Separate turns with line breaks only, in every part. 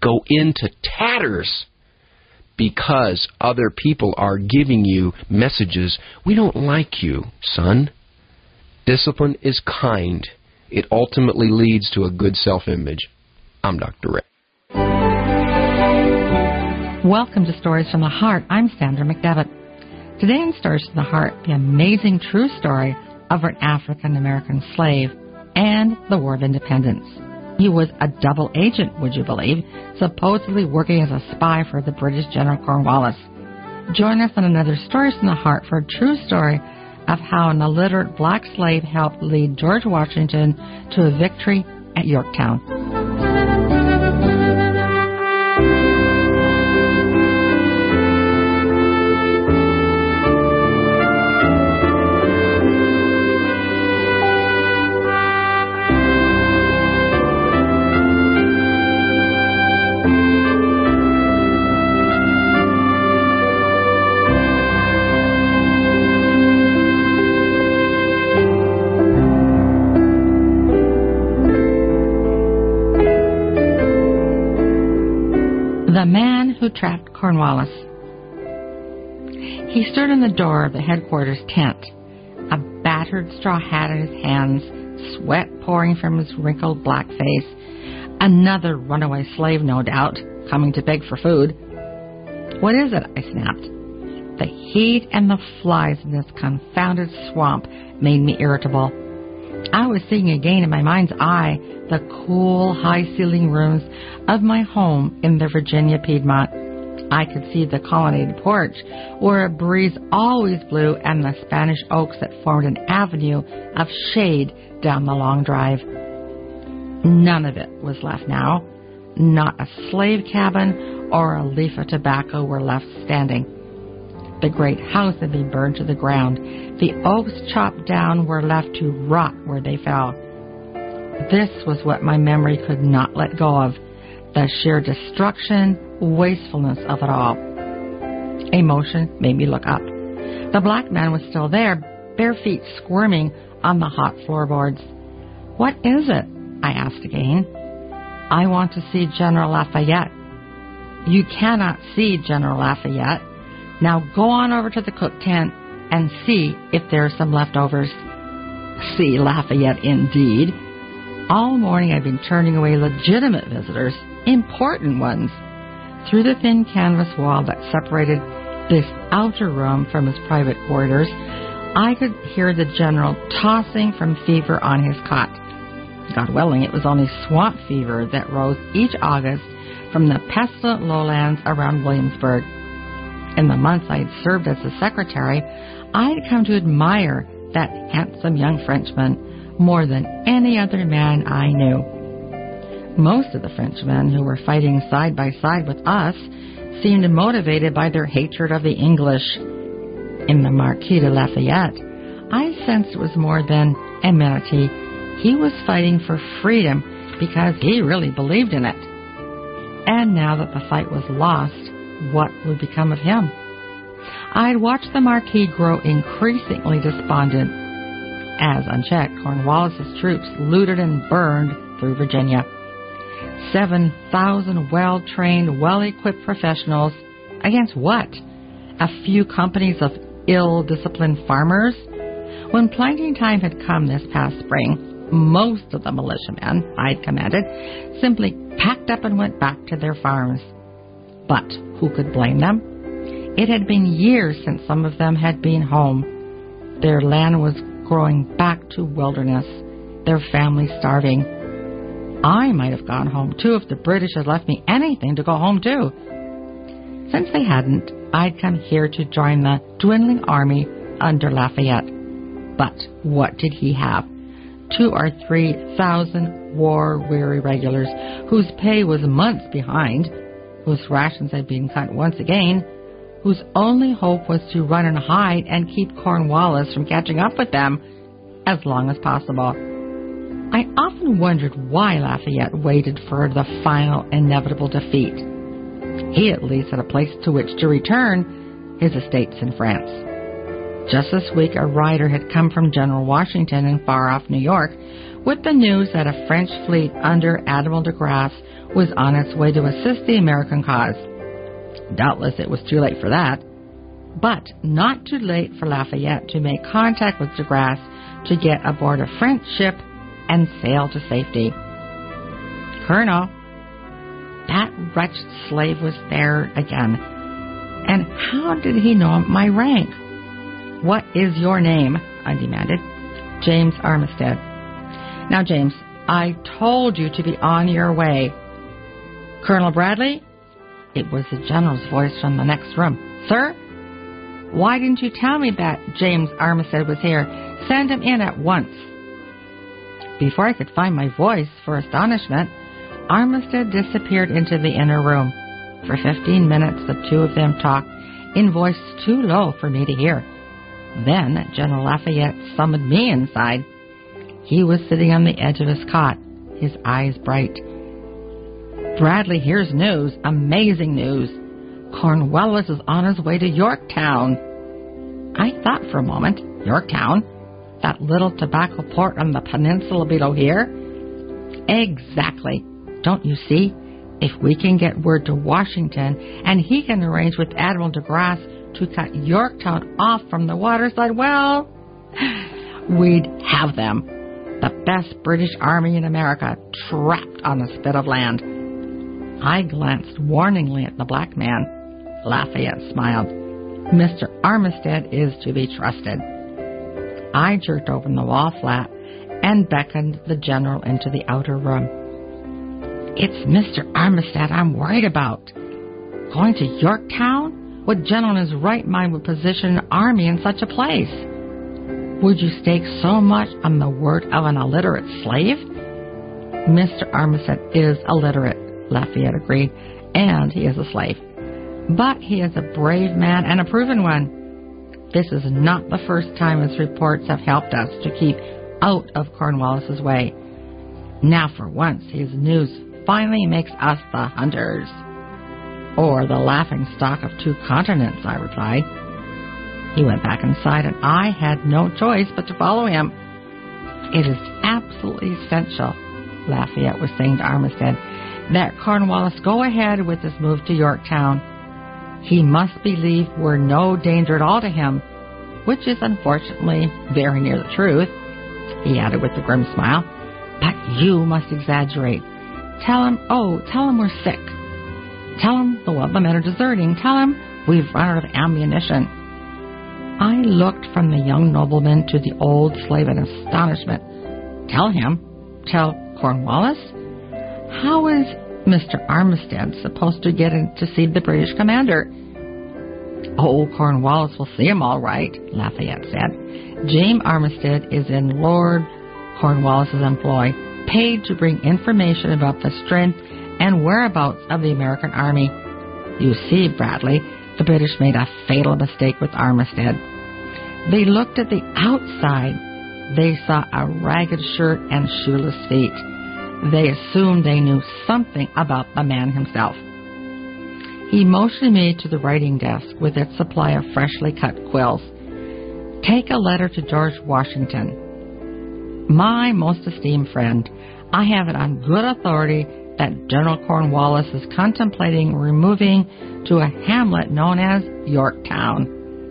go into tatters because other people are giving you messages. We don't like you, son. Discipline is kind. It ultimately leads to a good self-image. I'm Dr. Ray.
Welcome to Stories from the Heart. I'm Sandra McDevitt. Today in Stories from the Heart, the amazing true story of an African-American slave and the War of Independence. He was a double agent, would you believe, supposedly working as a spy for the British General Cornwallis. Join us on another Stories from the Heart for a true story of how an illiterate black slave helped lead George Washington to a victory at Yorktown. The man who trapped Cornwallis. He stood in the door of the headquarters tent, a battered straw hat in his hands, sweat pouring from his wrinkled black face. Another runaway slave, no doubt, coming to beg for food. "What is it?" I snapped. The heat and the flies in this confounded swamp made me irritable. I was seeing again in my mind's eye the cool, high-ceiling rooms of my home in the Virginia Piedmont. I could see the colonnaded porch, where a breeze always blew, and the Spanish oaks that formed an avenue of shade down the long drive. None of it was left now. Not a slave cabin or a leaf of tobacco were left standing. The great house had been burned to the ground. The oaks chopped down were left to rot where they fell. This was what my memory could not let go of, the sheer destruction, wastefulness of it all. Emotion made me look up. The black man was still there, bare feet squirming on the hot floorboards. "What is it?" I asked again. "I want to see General Lafayette." "You cannot see General Lafayette. Now go on over to the cook tent and see if there are some leftovers." See Lafayette, indeed. All morning I've been turning away legitimate visitors, important ones. Through the thin canvas wall that separated this outer room from his private quarters, I could hear the general tossing from fever on his cot. God willing, it was only swamp fever that rose each August from the pestilent lowlands around Williamsburg. In the months I had served as a secretary, I had come to admire that handsome young Frenchman more than any other man I knew. Most of the Frenchmen who were fighting side by side with us seemed motivated by their hatred of the English. In the Marquis de Lafayette, I sensed it was more than amenity. He was fighting for freedom because he really believed in it. And now that the fight was lost, what would become of him? I'd watched the Marquis grow increasingly despondent as, unchecked, Cornwallis's troops looted and burned through Virginia. 7,000 well-trained, well-equipped professionals against what? A few companies of ill-disciplined farmers? When planting time had come this past spring, most of the militiamen I'd commanded simply packed up and went back to their farms. But who could blame them? It had been years since some of them had been home. Their land was growing back to wilderness, their families starving. I might have gone home, too, if the British had left me anything to go home to. Since they hadn't, I'd come here to join the dwindling army under Lafayette. But what did he have? 2,000 or 3,000 war-weary regulars whose pay was months behind, whose rations had been cut once again, whose only hope was to run and hide and keep Cornwallis from catching up with them as long as possible. I often wondered why Lafayette waited for the final inevitable defeat. He at least had a place to which to return, his estates in France. Just this week, a rider had come from General Washington in far-off New York with the news that a French fleet under Admiral de Grasse was on its way to assist the American cause. Doubtless it was too late for that, but not too late for Lafayette to make contact with de Grasse to get aboard a French ship and sail to safety. Colonel, that wretched slave was there again. And how did he know my rank? What is your name? I demanded. James Armistead. Now, James, I told you to be on your way. Colonel Bradley? It was the general's voice from the next room. Sir? Why didn't you tell me that James Armistead was here? Send him in at once. Before I could find my voice for astonishment, Armistead disappeared into the inner room. For 15 minutes, the two of them talked in voice too low for me to hear. Then General Lafayette summoned me inside. He was sitting on the edge of his cot, his eyes bright. Bradley hears news, amazing news. Cornwallis is on his way to Yorktown. I thought for a moment, Yorktown? That little tobacco port on the peninsula below here? Exactly. Don't you see? If we can get word to Washington and he can arrange with Admiral de Grasse to cut Yorktown off from the waterside, well, we'd have them. The best British army in America trapped on a spit of land. I glanced warningly at the black man. Lafayette smiled. Mr. Armistead is to be trusted. I jerked open the wall flap and beckoned the general into the outer room. It's Mr. Armistead I'm worried about. Going to Yorktown? What general in his right mind would position an army in such a place? Would you stake so much on the word of an illiterate slave? Mr. Armistead is illiterate, Lafayette agreed, and he is a slave. But he is a brave man and a proven one. This is not the first time his reports have helped us to keep out of Cornwallis's way. Now for once his news finally makes us the hunters. Or the laughing stock of two continents, I replied. He went back inside and I had no choice but to follow him. It is absolutely essential, Lafayette was saying to Armistead, that Cornwallis go ahead with his move to Yorktown. He must believe we're no danger at all to him, which is unfortunately very near the truth, he added with a grim smile. But you must exaggerate. Tell him we're sick. Tell him the men are deserting. Tell him we've run out of ammunition. I looked from the young nobleman to the old slave in astonishment. Tell him? Tell Cornwallis? How is Mr. Armistead supposed to get in to see the British commander? Oh, Cornwallis will see him all right, Lafayette said. James Armistead is in Lord Cornwallis's employ, paid to bring information about the strength and whereabouts of the American army. You see, Bradley, the British made a fatal mistake with Armistead. They looked at the outside. They saw a ragged shirt and shoeless feet. They assumed they knew something about the man himself. He motioned me to the writing desk with its supply of freshly cut quills. Take a letter to George Washington. My most esteemed friend, I have it on good authority that General Cornwallis is contemplating removing to a hamlet known as Yorktown.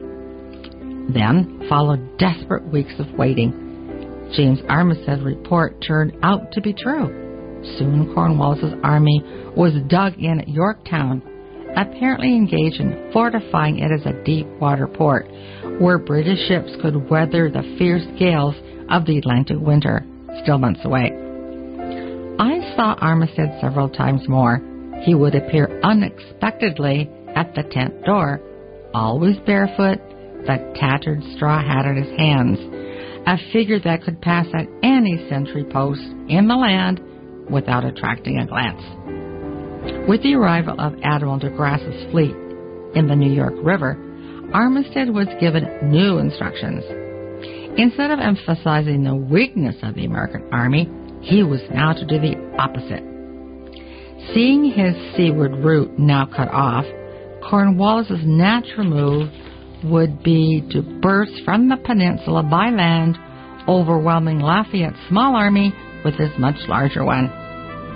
Then followed desperate weeks of waiting. James Armistead's report turned out to be true. Soon Cornwallis's army was dug in at Yorktown, apparently engaged in fortifying it as a deep-water port where British ships could weather the fierce gales of the Atlantic winter, still months away. I saw Armistead several times more. He would appear unexpectedly at the tent door, always barefoot, the tattered straw hat in his hands, a figure that could pass at any sentry post in the land without attracting a glance. With the arrival of Admiral de Grasse's fleet in the New York River, Armistead was given new instructions. Instead of emphasizing the weakness of the American army, he was now to do the opposite. Seeing his seaward route now cut off, Cornwallis's natural move would be to burst from the peninsula by land, overwhelming Lafayette's small army with his much larger one.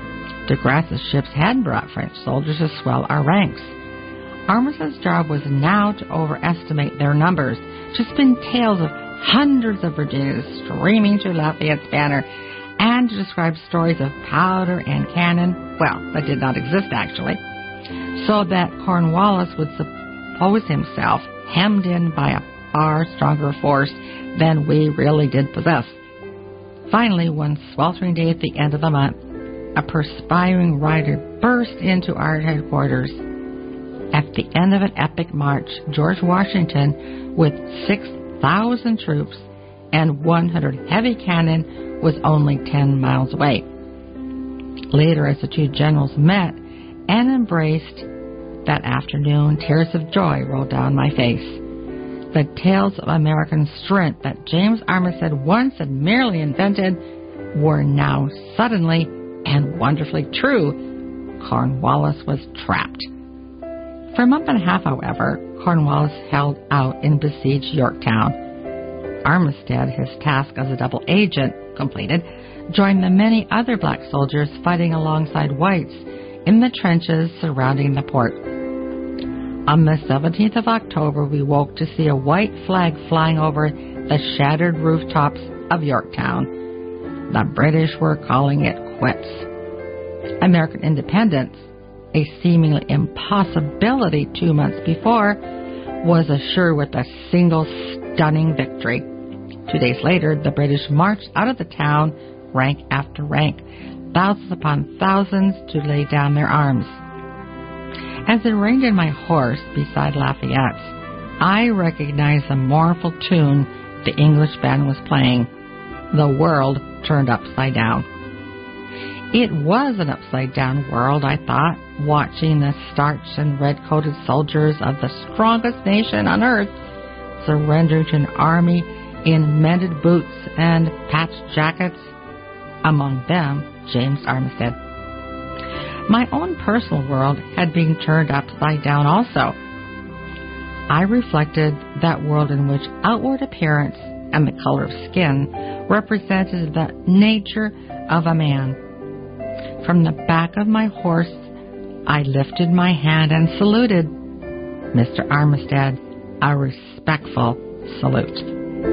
De Grasse's ships had brought French soldiers to swell our ranks. Armisted's job was now to overestimate their numbers, to spin tales of hundreds of Virginians streaming to Lafayette's banner, and to describe stories of powder and cannon, well, that did not exist actually, so that Cornwallis would suppose himself hemmed in by a far stronger force than we really did possess. Finally, one sweltering day at the end of the month, a perspiring rider burst into our headquarters. At the end of an epic march, George Washington, with 6,000 troops and 100 heavy cannon, was only 10 miles away. Later, as the two generals met and embraced that afternoon, tears of joy rolled down my face. The tales of American strength that James Armistead once had merely invented were now suddenly and wonderfully true. Cornwallis was trapped. For a month and a half, however, Cornwallis held out in besieged Yorktown. Armistead, his task as a double agent completed, joined the many other black soldiers fighting alongside whites in the trenches surrounding the port. On the 17th of October, we woke to see a white flag flying over the shattered rooftops of Yorktown. The British were calling it quits. American independence, a seemingly impossibility 2 months before, was assured with a single stunning victory. 2 days later, the British marched out of the town, rank after rank, thousands upon thousands to lay down their arms. As I reined in my horse beside Lafayette's, I recognized the mournful tune the English band was playing, "The World Turned Upside Down." It was an upside-down world, I thought, watching the starched and red-coated soldiers of the strongest nation on earth surrender to an army in mended boots and patched jackets, among them James Armistead. My own personal world had been turned upside down also. I reflected that world in which outward appearance and the color of skin represented the nature of a man. From the back of my horse, I lifted my hand and saluted Mr. Armistead, a respectful salute.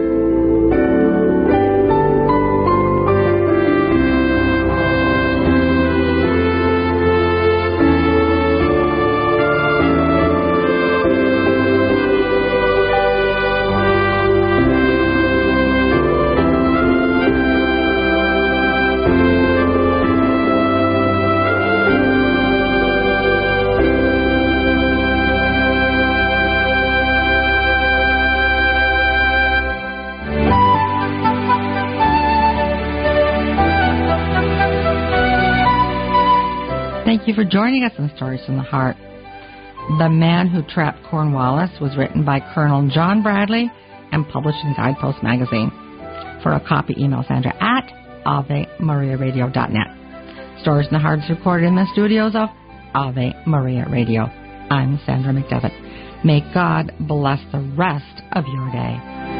Thank you for joining us on Stories from the Heart. The Man Who Trapped Cornwallis was written by Colonel John Bradley and published in Guidepost magazine. For a copy, email Sandra at AveMariaRadio.net. Stories from the Heart is recorded in the studios of Ave Maria Radio. I'm Sandra McDevitt. May God bless the rest of your day.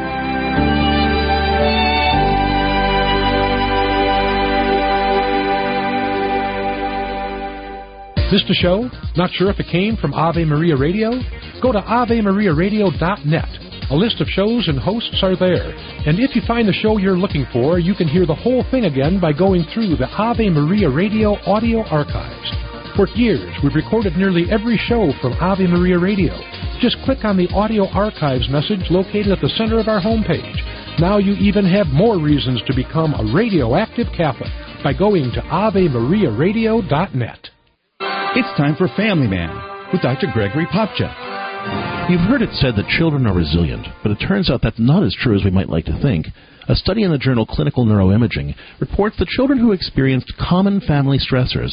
Missed a show? Not sure if it came from Ave Maria Radio? Go to AveMariaRadio.net. A list of shows and hosts are there. And if you find the show you're looking for, you can hear the whole thing again by going through the Ave Maria Radio audio archives. For years, we've recorded nearly every show from Ave Maria Radio. Just click on the audio archives message located at the center of our homepage. Now you even have more reasons to become a radioactive Catholic by going to AveMariaRadio.net.
It's time for Family Man with Dr. Gregory Popcak.
You've heard it said that children are resilient, but it turns out that's not as true as we might like to think. A study in the journal Clinical Neuroimaging reports that children who experienced common family stressors